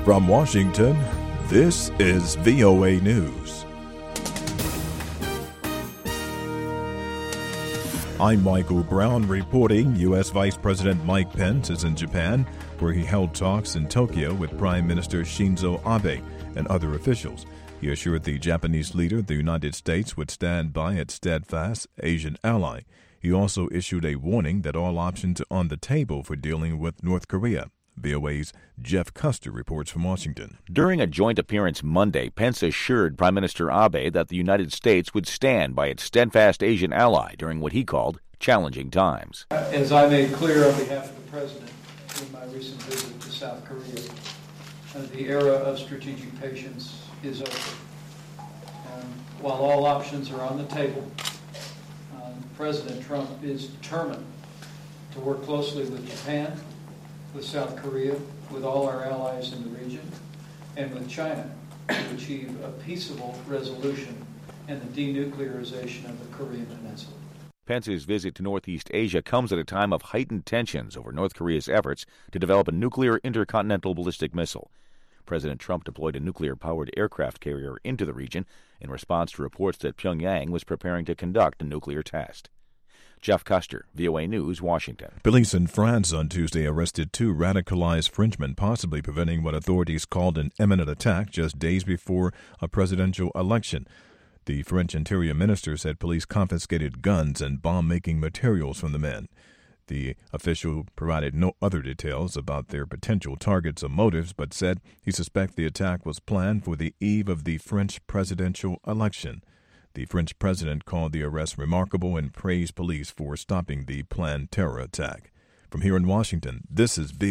From Washington, this is VOA News. I'm Michael Brown reporting U.S. Vice President Mike Pence is in Japan, where he held talks in Tokyo with Prime Minister Shinzo Abe and other officials. He assured the Japanese leader the United States would stand by its steadfast Asian ally. He also issued a warning that all options are on the table for dealing with North Korea. VOA's Jeff Custer reports from Washington. During a joint appearance Monday, Pence assured Prime Minister Abe that the United States would stand by its steadfast Asian ally during what he called challenging times. As I made clear on behalf of the President in my recent visit to South Korea, the era of strategic patience is over. While all options are on the table, President Trump is determined to work closely with Japan, with South Korea, with all our allies in the region, and with China to achieve a peaceable resolution and the denuclearization of the Korean Peninsula. Pence's visit to Northeast Asia comes at a time of heightened tensions over North Korea's efforts to develop a nuclear intercontinental ballistic missile. President Trump deployed a nuclear-powered aircraft carrier into the region in response to reports that Pyongyang was preparing to conduct a nuclear test. Jeff Custer, VOA News, Washington. Police in France on Tuesday arrested two radicalized Frenchmen, possibly preventing what authorities called an imminent attack just days before a presidential election. The French Interior Minister said police confiscated guns and bomb-making materials from the men. The official provided no other details about their potential targets or motives, but said he suspects the attack was planned for the eve of the French presidential election. The French president called the arrest remarkable and praised police for stopping the planned terror attack. From here in Washington, this is